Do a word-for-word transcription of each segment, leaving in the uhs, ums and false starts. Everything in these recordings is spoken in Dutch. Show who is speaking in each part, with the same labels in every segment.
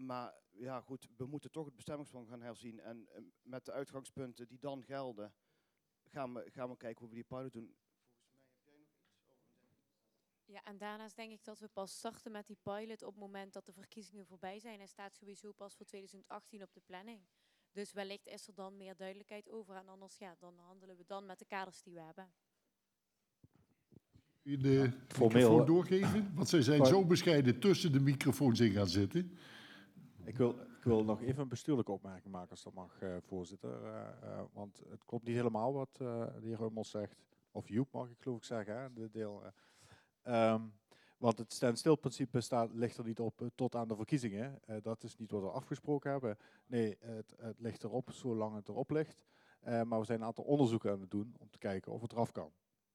Speaker 1: maar ja, goed, we moeten toch het bestemmingsplan gaan herzien. En uh, met de uitgangspunten die dan gelden, gaan we, gaan we kijken hoe we die pilot doen. Volgens mij heb jij nog iets over?
Speaker 2: Ja, en daarnaast denk ik dat we pas starten met die pilot op het moment dat de verkiezingen voorbij zijn. En staat sowieso pas voor twintig achttien op de planning. Dus wellicht is er dan meer duidelijkheid over. En anders, ja, dan handelen we dan met de kaders die we hebben.
Speaker 3: U de
Speaker 4: Ja, formeel
Speaker 3: microfoon doorgeven? Want zij zijn zo bescheiden tussen de microfoons in gaan zitten.
Speaker 4: Ik wil, ik wil nog even een bestuurlijke opmerking maken, als dat mag, uh, voorzitter. Uh, uh, want het klopt niet helemaal wat uh, de heer Hummels zegt. Of Joep, mag ik geloof ik zeggen, hè, de deel. Uh. Um, want het standstilprincipe staat, ligt er niet op uh, tot aan de verkiezingen. Uh, dat is niet wat we afgesproken hebben. Nee, het, het ligt erop zolang het erop ligt. Uh, maar we zijn een aantal onderzoeken aan het doen om te kijken of het eraf kan.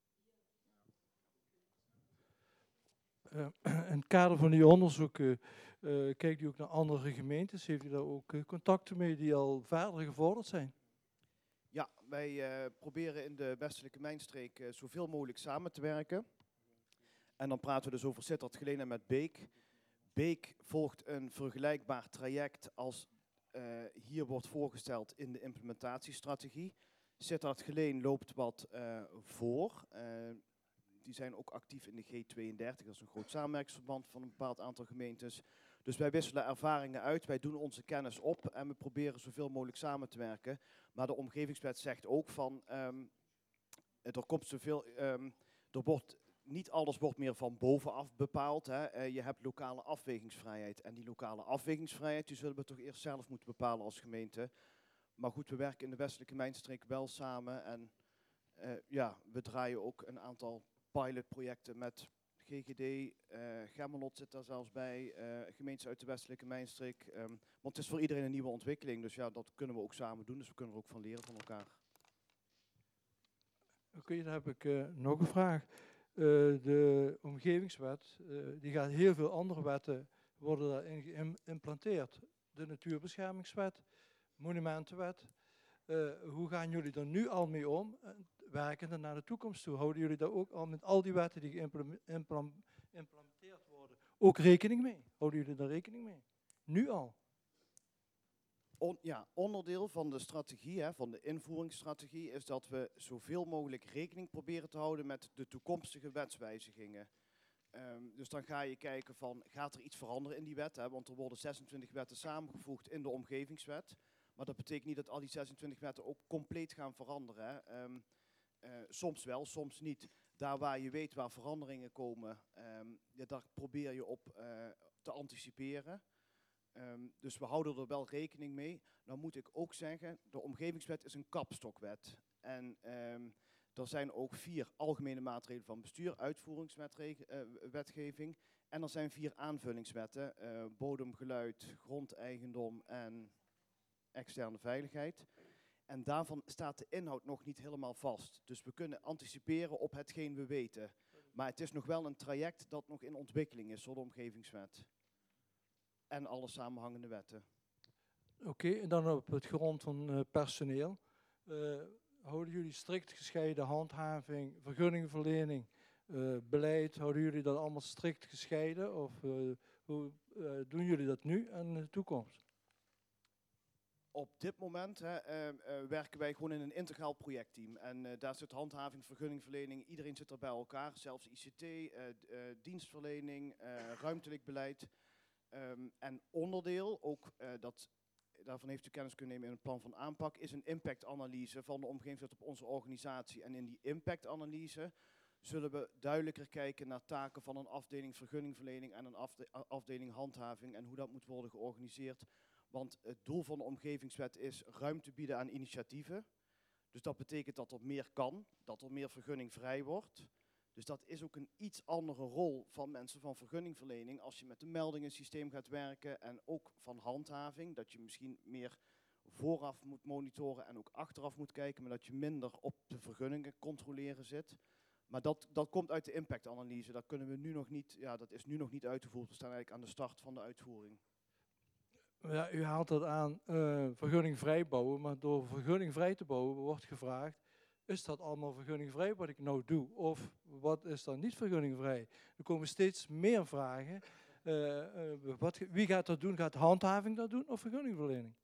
Speaker 5: Uh, in het kader van die onderzoeken uh, kijkt u ook naar andere gemeentes. Heeft u daar ook uh, contacten mee die al verder gevorderd zijn?
Speaker 1: Ja, wij uh, proberen in de westelijke mijnstreek uh, zoveel mogelijk samen te werken. En dan praten we dus over Sittard, Geleen en met Beek. Beek volgt een vergelijkbaar traject als uh, hier wordt voorgesteld in de implementatiestrategie. Sittard, Geleen loopt wat uh, voor. Uh, Die zijn ook actief in de G tweeëndertig. Dat is een groot samenwerkingsverband van een bepaald aantal gemeentes. Dus wij wisselen ervaringen uit, wij doen onze kennis op en we proberen zoveel mogelijk samen te werken. Maar de omgevingswet zegt ook van, um, er komt zoveel, um, er wordt, niet alles wordt meer van bovenaf bepaald. Hè. Uh, je hebt lokale afwegingsvrijheid. En die lokale afwegingsvrijheid, die zullen we toch eerst zelf moeten bepalen als gemeente. Maar goed, we werken in de westelijke mijnstreek wel samen. En uh, ja, we draaien ook een aantal pilotprojecten met G G D, uh, Gemmelot zit daar zelfs bij, uh, gemeentes uit de westelijke mijnstreek. Um, want het is voor iedereen een nieuwe ontwikkeling, dus ja, dat kunnen we ook samen doen. Dus we kunnen er ook van leren van elkaar.
Speaker 5: Oké, okay, dan heb ik uh, nog een vraag. Uh, de omgevingswet, uh, die gaat heel veel andere wetten worden daarin geïmplanteerd. De natuurbeschermingswet, monumentenwet. Uh, hoe gaan jullie er nu al mee om, uh, werkende naar de toekomst toe? Houden jullie daar ook al met al die wetten die geïmplementeerd worden, ook rekening mee? Houden jullie daar rekening mee? Nu al?
Speaker 1: On, ja, onderdeel van de strategie, hè, van de invoeringsstrategie, is dat we zoveel mogelijk rekening proberen te houden met de toekomstige wetswijzigingen. Um, dus dan ga je kijken van, gaat er iets veranderen in die wet? Hè? Want er worden zesentwintig wetten samengevoegd in de omgevingswet. Maar dat betekent niet dat al die zesentwintig wetten ook compleet gaan veranderen. Hè. Um, uh, soms wel, soms niet. Daar waar je weet waar veranderingen komen, um, ja, daar probeer je op uh, te anticiperen. Um, dus we houden er wel rekening mee. Nou moet ik ook zeggen, de omgevingswet is een kapstokwet. En um, er zijn ook vier algemene maatregelen van bestuur, uitvoeringswetgeving. Uh, en er zijn vier aanvullingswetten, uh, bodemgeluid, grondeigendom en externe veiligheid. En daarvan staat de inhoud nog niet helemaal vast. Dus we kunnen anticiperen op hetgeen we weten. Maar het is nog wel een traject dat nog in ontwikkeling is door de omgevingswet. En alle samenhangende wetten.
Speaker 5: Oké, okay, en dan op het grond van uh, personeel. Uh, houden jullie strikt gescheiden handhaving, vergunningverlening, uh, beleid? Houden jullie dat allemaal strikt gescheiden? Of uh, hoe uh, doen jullie dat nu en in de toekomst?
Speaker 1: Op dit moment hè, uh, uh, werken wij gewoon in een integraal projectteam. En uh, daar zit handhaving, vergunningverlening, iedereen zit er bij elkaar. Zelfs I C T, uh, uh, dienstverlening, uh, ruimtelijk beleid. Um, en onderdeel, ook uh, dat, daarvan heeft u kennis kunnen nemen in het plan van aanpak, is een impactanalyse van de omgevingswet op onze organisatie. En in die impactanalyse zullen we duidelijker kijken naar taken van een afdeling vergunningverlening en een afde afdeling handhaving en hoe dat moet worden georganiseerd. Want het doel van de omgevingswet is ruimte bieden aan initiatieven. Dus dat betekent dat er meer kan, dat er meer vergunningvrij wordt. Dus dat is ook een iets andere rol van mensen van vergunningverlening als je met een meldingensysteem gaat werken en ook van handhaving. Dat je misschien meer vooraf moet monitoren en ook achteraf moet kijken, maar dat je minder op de vergunningen controleren zit. Maar dat, dat komt uit de impactanalyse. Dat kunnen we nu nog niet, ja, dat is nu nog niet uitgevoerd. We staan eigenlijk aan de start van de uitvoering.
Speaker 5: Ja, u haalt dat aan uh, vergunningvrij bouwen, maar door vergunningvrij te bouwen wordt gevraagd, is dat allemaal vergunningvrij wat ik nou doe? Of wat is dan niet vergunningvrij? Er komen steeds meer vragen uh, uh, wat, wie gaat dat doen? Gaat handhaving dat doen of vergunningverlening?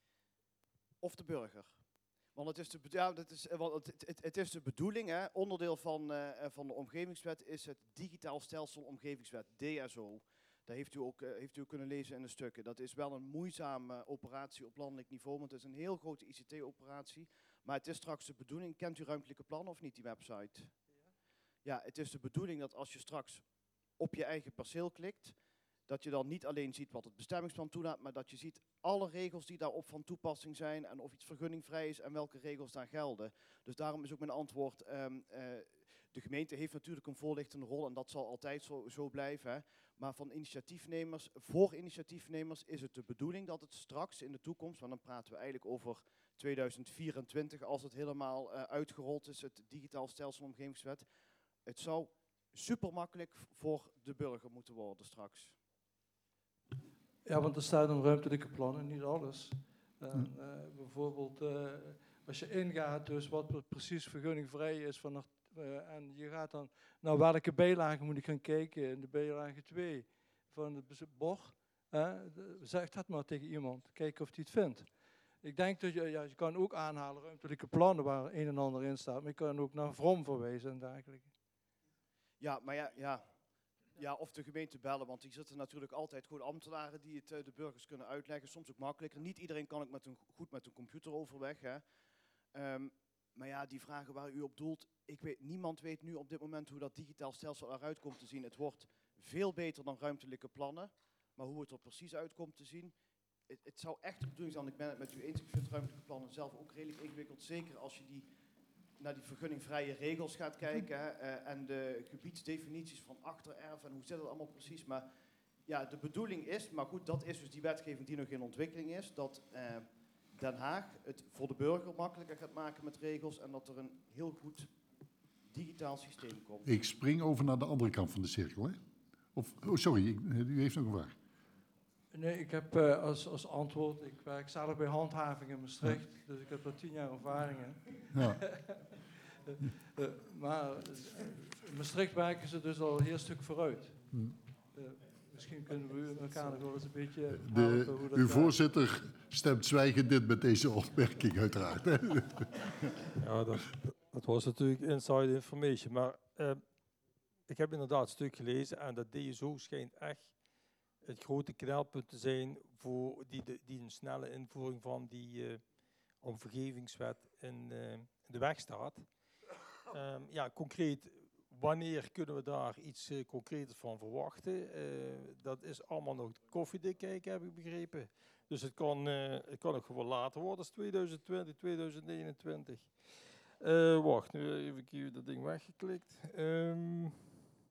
Speaker 1: Of de burger. Want het is de, ja, het is, want het, het, het is de bedoeling, hè, onderdeel van, uh, van de omgevingswet is het digitaal stelsel omgevingswet, D S O. Dat heeft u, ook, uh, heeft u ook kunnen lezen in de stukken. Dat is wel een moeizame uh, operatie op landelijk niveau, want het is een heel grote I C T-operatie. Maar het is straks de bedoeling, kent u ruimtelijke plannen of niet, die website? Ja, het is de bedoeling dat als je straks op je eigen perceel klikt, dat je dan niet alleen ziet wat het bestemmingsplan toelaat, maar dat je ziet alle regels die daarop van toepassing zijn en of iets vergunningvrij is en welke regels daar gelden. Dus daarom is ook mijn antwoord, um, uh, de gemeente heeft natuurlijk een voorlichtende rol en dat zal altijd zo, zo blijven. Hè. Maar van initiatiefnemers, voor initiatiefnemers is het de bedoeling dat het straks in de toekomst, want dan praten we eigenlijk over tweeduizend vierentwintig, als het helemaal uh, uitgerold is, het digitaal stelsel omgevingswet, het zou super makkelijk voor de burger moeten worden straks.
Speaker 5: Ja, want er staat een ruimtelijke plannen, niet alles. En, uh, bijvoorbeeld, uh, als je ingaat, dus wat precies vergunningvrij is, van, uh, en je gaat dan naar welke bijlage moet ik gaan kijken, in de bijlage twee van het bord, uh, zeg dat maar tegen iemand, kijken of hij het vindt. Ik denk dat je, ja, je kan ook aanhalen ruimtelijke plannen waar een en ander in staat, maar je kan ook naar V R O M verwijzen en dergelijke.
Speaker 1: Ja, maar ja, ja. Ja, of de gemeente bellen, want die zitten natuurlijk altijd gewoon ambtenaren die het uh, de burgers kunnen uitleggen. Soms ook makkelijker. Niet iedereen kan ook met een, goed met een computer overweg. Hè. Um, maar ja, die vragen waar u op doelt, ik weet, niemand weet nu op dit moment hoe dat digitaal stelsel eruit komt te zien. Het wordt veel beter dan ruimtelijke plannen, maar hoe het er precies uit komt te zien, het, het zou echt de bedoeling zijn, ik ben het met u eens, ik vind ruimtelijke plannen zelf ook redelijk ingewikkeld, zeker als je die naar die vergunningvrije regels gaat kijken hè, uh, en de gebiedsdefinities van achtererf en hoe zit het allemaal precies. Maar ja, de bedoeling is, maar goed, dat is dus die wetgeving die nog in ontwikkeling is, dat uh, Den Haag het voor de burger makkelijker gaat maken met regels en dat er een heel goed digitaal systeem komt.
Speaker 3: Ik spring over naar de andere kant van de cirkel, hè? Of, oh sorry, ik, u heeft nog een vraag.
Speaker 5: Nee, ik heb uh, als, als antwoord, ik werk zelf bij handhaving in Maastricht, ja. Dus ik heb er tien jaar ervaring in. Ja. uh, uh, maar uh, in Maastricht werken ze dus al een heel stuk vooruit. Uh, misschien kunnen we elkaar nog wel eens een beetje
Speaker 3: de,
Speaker 5: helpen hoe dat
Speaker 3: uw
Speaker 5: gaat.
Speaker 3: Voorzitter stemt zwijgend dit met deze opmerking uiteraard. Hè?
Speaker 6: Ja, dat, dat was natuurlijk inside information, maar uh, ik heb inderdaad een stuk gelezen en dat D S O schijnt echt het grote knelpunt te zijn voor die, de, die een snelle invoering van die uh, omgevingswet in, uh, in de weg staat. Um, ja, concreet, wanneer kunnen we daar iets uh, concreters van verwachten? Uh, dat is allemaal nog koffiedik kijken, heb ik begrepen. Dus het kan, uh, het kan ook gewoon later worden als tweeduizend twintig, tweeduizend eenentwintig. Uh, wacht, nu even hier dat ding weggeklikt. Um, even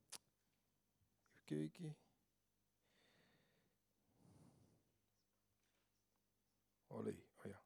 Speaker 6: kijken. Olé, oh ja.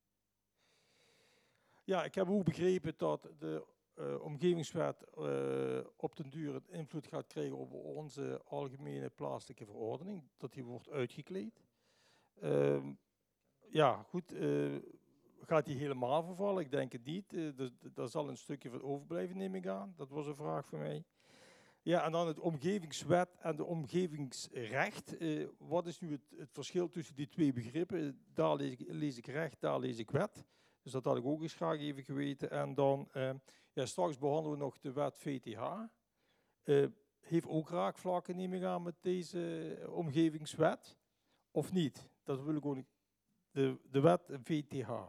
Speaker 6: Ja, ik heb ook begrepen dat de uh, omgevingswet uh, op den duur een invloed gaat krijgen op onze algemene plaatselijke verordening, dat die wordt uitgekleed. Uh, ja, goed, uh, gaat die helemaal vervallen? Ik denk het niet. Uh, dus, daar zal een stukje van overblijven, neem ik aan. Dat was een vraag voor mij. Ja, en dan het omgevingswet en de omgevingsrecht. Uh, wat is nu het, het verschil tussen die twee begrippen? Daar lees ik, lees ik recht, daar lees ik wet. Dus dat had ik ook eens graag even geweten. En dan, uh, ja, straks behandelen we nog de wet V T H. Uh, heeft ook raakvlakken, neem ik aan, met deze omgevingswet? Of niet? Dat wil ik ook niet. De, de wet V T H.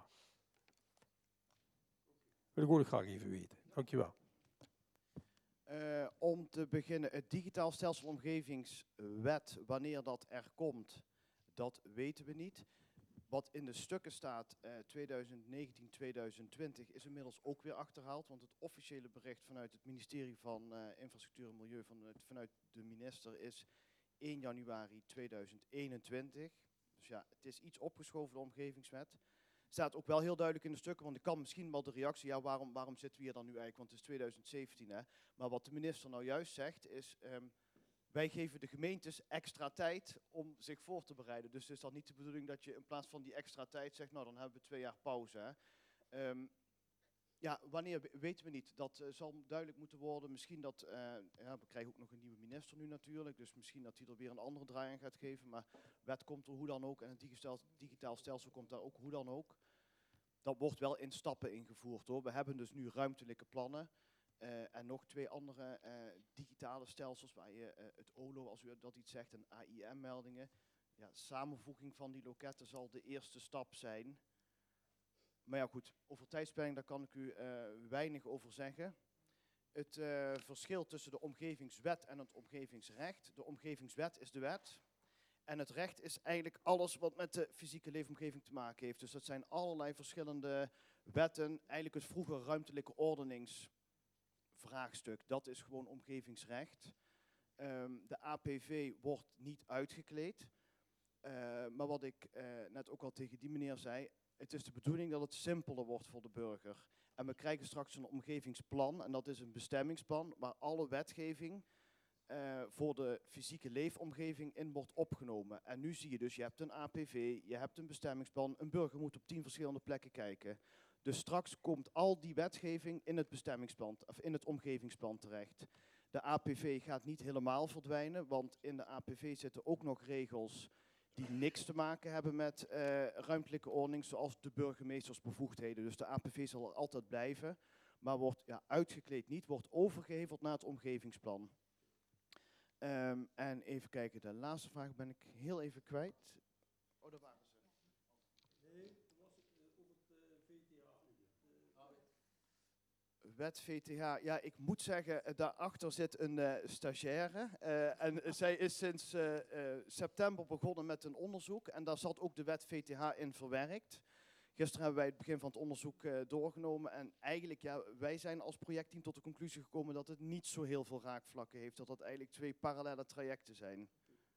Speaker 6: Wil ik ook graag even weten. Dankjewel.
Speaker 1: Uh, om te beginnen, het digitaal stelsel omgevingswet, wanneer dat er komt, dat weten we niet. Wat in de stukken staat, uh, tweeduizend negentien tweeduizend twintig, is inmiddels ook weer achterhaald, want het officiële bericht vanuit het ministerie van uh, Infrastructuur en Milieu, vanuit, vanuit de minister, is één januari tweeduizend eenentwintig. Dus ja, het is iets opgeschoven, de omgevingswet. Staat ook wel heel duidelijk in de stukken, want ik kan misschien wel de reactie, ja, waarom, waarom zitten we hier dan nu eigenlijk, want het is tweeduizend zeventien, hè. Maar wat de minister nou juist zegt, is, um, wij geven de gemeentes extra tijd om zich voor te bereiden. Dus het is dan niet de bedoeling dat je in plaats van die extra tijd zegt, nou, dan hebben we twee jaar pauze, hè. Um, Ja, wanneer we- weten we niet. Dat uh, zal duidelijk moeten worden. Misschien dat, uh, ja, we krijgen ook nog een nieuwe minister nu natuurlijk, dus misschien dat hij er weer een andere draai aan gaat geven. Maar wet komt er hoe dan ook en het digitaal, digitaal stelsel komt daar ook hoe dan ook. Dat wordt wel in stappen ingevoerd hoor. We hebben dus nu ruimtelijke plannen uh, en nog twee andere uh, digitale stelsels waar je uh, het O L O, als u dat iets zegt, en A I M-meldingen. Ja, samenvoeging van die loketten zal de eerste stap zijn. Maar ja goed, over tijdsplanning daar kan ik u uh, weinig over zeggen. Het uh, verschil tussen de omgevingswet en het omgevingsrecht. De omgevingswet is de wet. En het recht is eigenlijk alles wat met de fysieke leefomgeving te maken heeft. Dus dat zijn allerlei verschillende wetten. Eigenlijk het vroege ruimtelijke ordeningsvraagstuk. Dat is gewoon omgevingsrecht. Um, de A P V wordt niet uitgekleed. Uh, maar wat ik uh, net ook al tegen die meneer zei. Het is de bedoeling dat het simpeler wordt voor de burger. En we krijgen straks een omgevingsplan. En dat is een bestemmingsplan waar alle wetgeving uh, voor de fysieke leefomgeving in wordt opgenomen. En nu zie je dus, je hebt een A P V, je hebt een bestemmingsplan. Een burger moet op tien verschillende plekken kijken. Dus straks komt al die wetgeving in het bestemmingsplan, of in het omgevingsplan terecht. De A P V gaat niet helemaal verdwijnen, want in de A P V zitten ook nog regels die niks te maken hebben met uh, ruimtelijke ordening, zoals de burgemeestersbevoegdheden. Dus de A P V zal er altijd blijven, maar wordt ja, uitgekleed niet, wordt overgeheveld naar het omgevingsplan. Um, en even kijken, de laatste vraag ben ik heel even kwijt. Oh, daar waren ze.
Speaker 6: Nee, toen was het uh, over het uh, V T H.
Speaker 1: Wet V T H, ja, ik moet zeggen, uh, daarachter zit een uh, stagiaire. Uh, en uh, zij is sinds uh, uh, september begonnen met een onderzoek. En daar zat ook de wet V T H in verwerkt. Gisteren hebben wij het begin van het onderzoek uh, doorgenomen. En eigenlijk, ja, wij zijn als projectteam tot de conclusie gekomen dat het niet zo heel veel raakvlakken heeft. Dat dat eigenlijk twee parallele trajecten zijn.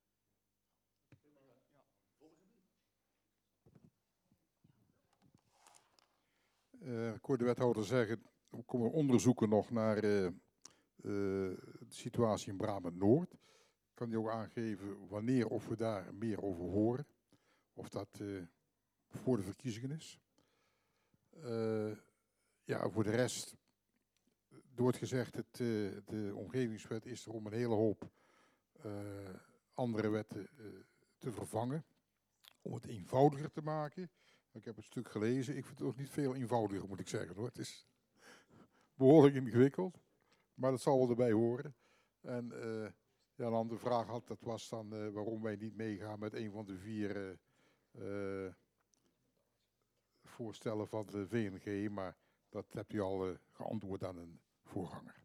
Speaker 7: Uh, ik hoor de wethouder zeggen, we komen onderzoeken nog naar uh, uh, de situatie in Brabant-Noord. Kan je ook aangeven wanneer of we daar meer over horen? Of dat uh, voor de verkiezingen is? Uh, ja, voor de rest, er wordt gezegd, het, uh, de omgevingswet is er om een hele hoop uh, andere wetten uh, te vervangen. Om het eenvoudiger te maken. Ik heb het stuk gelezen. Ik vind het ook niet veel eenvoudiger, moet ik zeggen hoor. Het is behoorlijk ingewikkeld, maar dat zal wel erbij horen. En uh, ja, een andere vraag had, dat was dan uh, waarom wij niet meegaan met een van de vier uh, uh, voorstellen van de V N G, maar dat hebt u al uh, geantwoord aan een voorganger.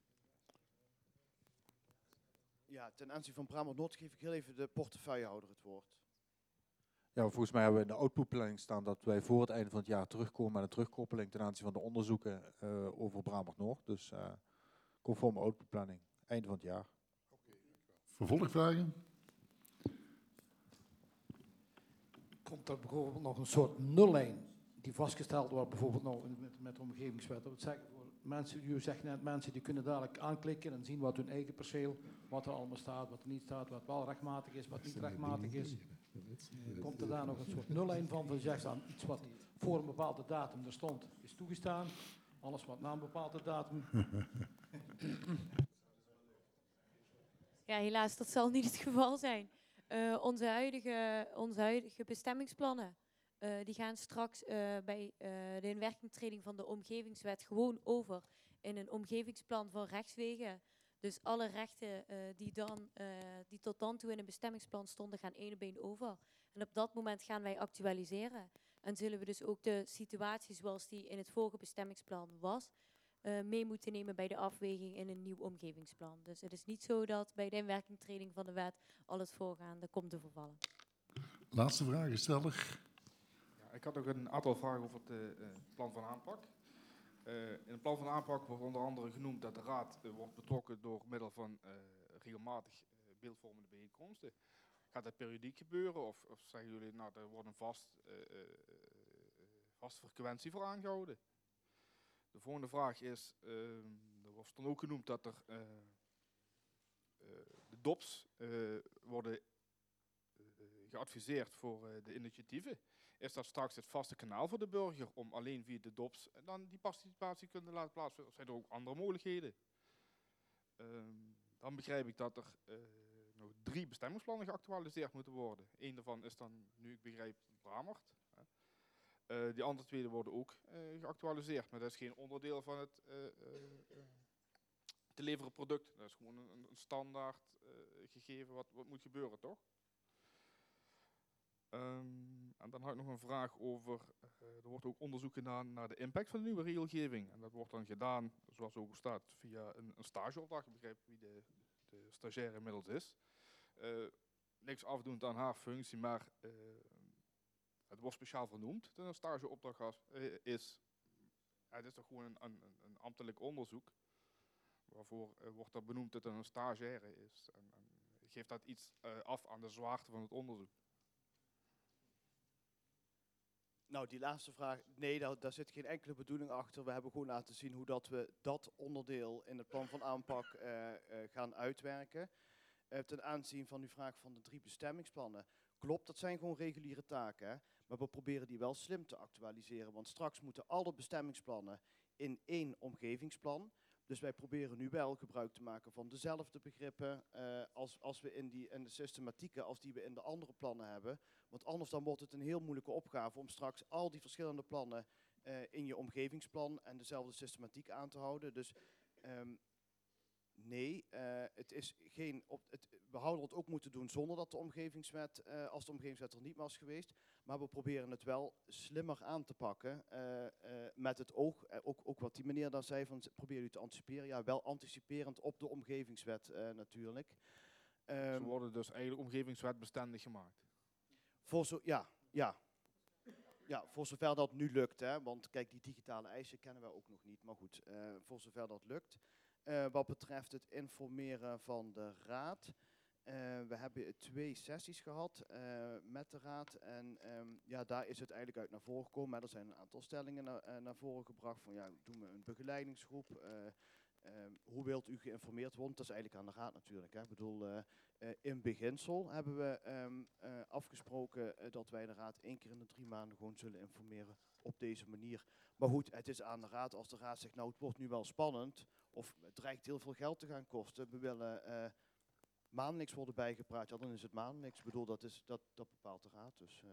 Speaker 1: Ja, ten aanzien van Brabant-Noord geef ik heel even de portefeuillehouder het woord.
Speaker 4: Ja, volgens mij hebben we in de outputplanning staan dat wij voor het einde van het jaar terugkomen met een terugkoppeling ten aanzien van de onderzoeken uh, over Brabant-Noord. Dus uh, conforme outputplanning, einde van het jaar.
Speaker 3: Vervolgvragen?
Speaker 8: Komt er bijvoorbeeld nog een soort nullijn die vastgesteld wordt, bijvoorbeeld nou met, met de omgevingswet? Dat zeggen, mensen, u zegt net, mensen die kunnen dadelijk aanklikken en zien wat hun eigen perceel, wat er allemaal staat, wat er niet staat, wat wel rechtmatig is, wat niet rechtmatig is. Komt er daar nog een soort nullijn van? Van zegt dan iets wat voor een bepaalde datum er stond, is toegestaan. Alles wat na een bepaalde datum.
Speaker 2: Ja, helaas, dat zal niet het geval zijn. Uh, onze, huidige, onze huidige bestemmingsplannen, uh, die gaan straks uh, bij uh, de inwerkingtreding van de omgevingswet gewoon over in een omgevingsplan van rechtswegen. Dus alle rechten uh, die, dan, uh, die tot dan toe in een bestemmingsplan stonden, gaan één op één over. En op dat moment gaan wij actualiseren. En zullen we dus ook de situatie zoals die in het vorige bestemmingsplan was, uh, mee moeten nemen bij de afweging in een nieuw omgevingsplan. Dus het is niet zo dat bij de inwerkingtreding van de wet al het voorgaande komt te vervallen.
Speaker 3: Laatste vraag, steller.
Speaker 9: Ja, ik had ook een aantal vragen over het uh, plan van aanpak. Uh, in het plan van aanpak wordt onder andere genoemd dat de raad uh, wordt betrokken door middel van uh, regelmatig uh, beeldvormende bijeenkomsten. Gaat dat periodiek gebeuren of, of zeggen jullie, nou, er wordt een vast, uh, uh, vaste frequentie voor aangehouden? De volgende vraag is, uh, er wordt dan ook genoemd dat er uh, uh, de D O P's uh, worden uh, geadviseerd voor uh, de initiatieven, is dat straks het vaste kanaal voor de burger om alleen via de D O P S dan die participatie te kunnen laten plaatsvinden. Of zijn er ook andere mogelijkheden? Um, dan begrijp ik dat er uh, nog drie bestemmingsplannen geactualiseerd moeten worden. Eén daarvan is dan, nu ik begrijp, Bramert. Uh, die andere twee worden ook uh, geactualiseerd, maar dat is geen onderdeel van het uh, uh, uh, te leveren product. Dat is gewoon een, een standaard uh, gegeven wat, wat moet gebeuren, toch? Um, en dan had ik nog een vraag over, uh, er wordt ook onderzoek gedaan naar de impact van de nieuwe regelgeving. En dat wordt dan gedaan, zoals ook staat, via een, een stageopdracht. Ik begrijp wie de, de stagiair inmiddels is. Uh, niks afdoend aan haar functie, maar uh, het wordt speciaal vernoemd dat een stageopdracht was, uh, is. Ja, het is toch gewoon een, een, een ambtelijk onderzoek. Waarvoor uh, wordt er benoemd dat het een stagiaire is. En, en geeft dat iets uh, af aan de zwaarte van het onderzoek?
Speaker 1: Nou, die laatste vraag, nee, daar, daar zit geen enkele bedoeling achter. We hebben gewoon laten zien hoe dat we dat onderdeel in het plan van aanpak uh, uh, gaan uitwerken. Uh, ten aanzien van uw vraag van de drie bestemmingsplannen. Klopt, dat zijn gewoon reguliere taken, hè? Maar we proberen die wel slim te actualiseren. Want straks moeten alle bestemmingsplannen in één omgevingsplan. Dus wij proberen nu wel gebruik te maken van dezelfde begrippen uh, als, als we in, die, in de systematieken als die we in de andere plannen hebben. Want anders dan wordt het een heel moeilijke opgave om straks al die verschillende plannen uh, in je omgevingsplan en dezelfde systematiek aan te houden. Dus um, nee, uh, het is geen op, het, we houden het ook moeten doen zonder dat de omgevingswet, uh, als de omgevingswet er niet was geweest. Maar we proberen het wel slimmer aan te pakken uh, uh, met het oog, uh, ook, ook wat die meneer daar zei, van probeer u te anticiperen. Ja, wel anticiperend op de omgevingswet uh, natuurlijk. Um,
Speaker 9: Ze worden dus eigenlijk omgevingswetbestendig gemaakt.
Speaker 1: Voor zo, ja, ja. Ja, voor zover dat nu lukt, hè, want kijk, die digitale eisen kennen wij ook nog niet, maar goed, uh, voor zover dat lukt. Uh, wat betreft het informeren van de raad, uh, we hebben twee sessies gehad uh, met de raad en um, ja, daar is het eigenlijk uit naar voren gekomen, maar er zijn een aantal stellingen na, uh, naar voren gebracht van ja, doen we een begeleidingsgroep, uh, uh, hoe wilt u geïnformeerd worden? Dat is eigenlijk aan de raad natuurlijk. Hè. Ik bedoel, uh, uh, in beginsel hebben we um, uh, afgesproken uh, dat wij de raad één keer in de drie maanden gewoon zullen informeren op deze manier. Maar goed, het is aan de raad als de raad zegt, nou het wordt nu wel spannend, of het dreigt heel veel geld te gaan kosten, we willen uh, maandelijks worden bijgepraat, ja dan is het maandelijks. Ik bedoel, dat, is, dat, dat bepaalt de raad. Dus, uh.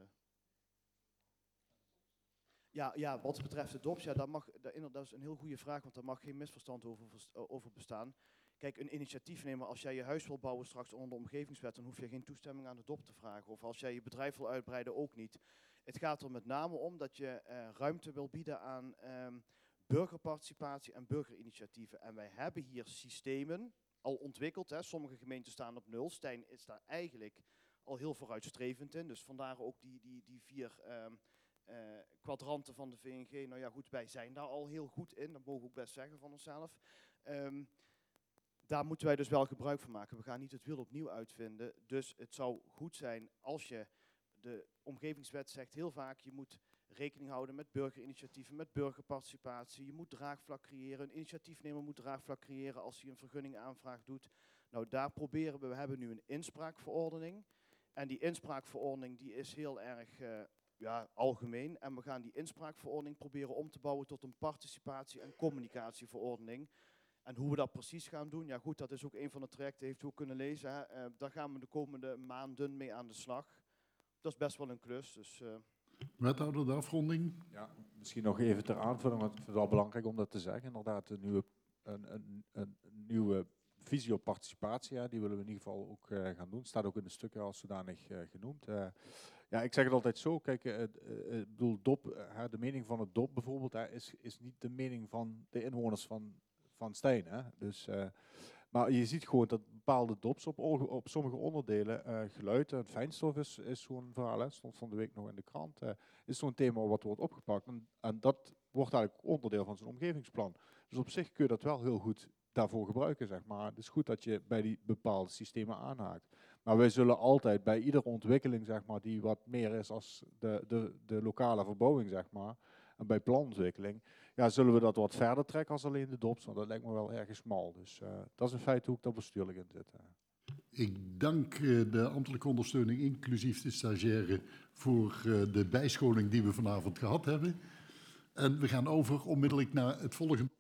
Speaker 1: ja, ja, wat betreft de D O P S, ja, daar mag, daar, dat is een heel goede vraag, want daar mag geen misverstand over, over bestaan. Kijk, een initiatiefnemer, als jij je huis wil bouwen straks onder de omgevingswet, dan hoef je geen toestemming aan de D O P te vragen. Of als jij je bedrijf wil uitbreiden, ook niet. Het gaat er met name om dat je uh, ruimte wil bieden aan um, burgerparticipatie en burgerinitiatieven. En wij hebben hier systemen al ontwikkeld. Hè. Sommige gemeenten staan op nul. Stijn is daar eigenlijk al heel vooruitstrevend in. Dus vandaar ook die, die, die vier um, uh, kwadranten van de V N G. Nou ja, goed, wij zijn daar al heel goed in. Dat mogen we ook best zeggen van onszelf. Um, Daar moeten wij dus wel gebruik van maken. We gaan niet het wiel opnieuw uitvinden. Dus het zou goed zijn als je, de omgevingswet zegt heel vaak, je moet rekening houden met burgerinitiatieven, met burgerparticipatie. Je moet draagvlak creëren. Een initiatiefnemer moet draagvlak creëren als hij een vergunningaanvraag doet. Nou, daar proberen we, we hebben nu een inspraakverordening. En die inspraakverordening die is heel erg uh, ja, algemeen. En we gaan die inspraakverordening proberen om te bouwen tot een participatie- en communicatieverordening. En hoe we dat precies gaan doen, ja goed, dat is ook een van de trajecten, heeft u ook kunnen lezen. Hè. Uh, daar gaan we de komende maanden mee aan de slag. Dat is best wel een klus. Dus, uh.
Speaker 3: Wethouder, de afronding.
Speaker 4: Ja, misschien nog even ter aanvulling, want ik vind het wel belangrijk om dat te zeggen. Inderdaad, een nieuwe, een, een, een nieuwe visie op participatie, ja, die willen we in ieder geval ook uh, gaan doen. Staat ook in de stukken als zodanig uh, genoemd. Uh, ja, ik zeg het altijd zo, kijk, uh, uh, ik bedoel, D O P, uh, de mening van het D O P bijvoorbeeld, uh, is, is niet de mening van de inwoners van van Stijn. Hè? Dus, uh, maar je ziet gewoon dat bepaalde D O P's op, op sommige onderdelen, uh, geluid en fijnstof is, is zo'n verhaal, hè? Stond van de week nog in de krant, uh, is zo'n thema wat wordt opgepakt. En, en dat wordt eigenlijk onderdeel van zijn omgevingsplan. Dus op zich kun je dat wel heel goed daarvoor gebruiken, zeg maar. Het is goed dat je bij die bepaalde systemen aanhaakt. Maar wij zullen altijd bij iedere ontwikkeling, zeg maar, die wat meer is als de, de, de lokale verbouwing, zeg maar, en bij planontwikkeling, ja, zullen we dat wat verder trekken als alleen de D O P's, want dat lijkt me wel erg smal. Dus uh, dat is een feit hoe ik daar bestuurlijk in zit. Uh.
Speaker 3: Ik dank uh, de ambtelijke ondersteuning, inclusief de stagiaire, voor uh, de bijscholing die we vanavond gehad hebben. En we gaan over onmiddellijk naar het volgende.